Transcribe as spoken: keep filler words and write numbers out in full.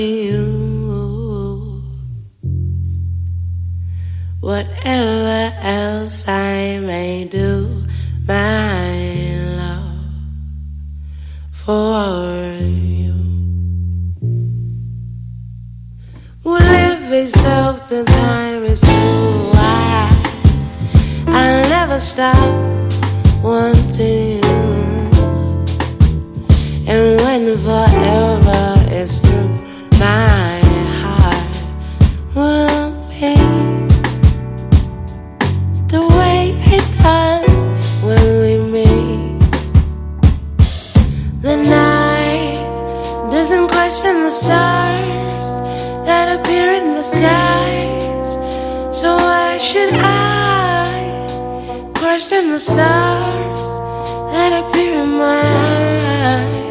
you. Whatever else I may do, my love for you will live itself. The time is too wide. I'll never stop wanting you, and when forever is through, my heart will beat the way it does when we meet. The night doesn't question the stars that appear in the skies, so why should I question the stars that appear in my eyes?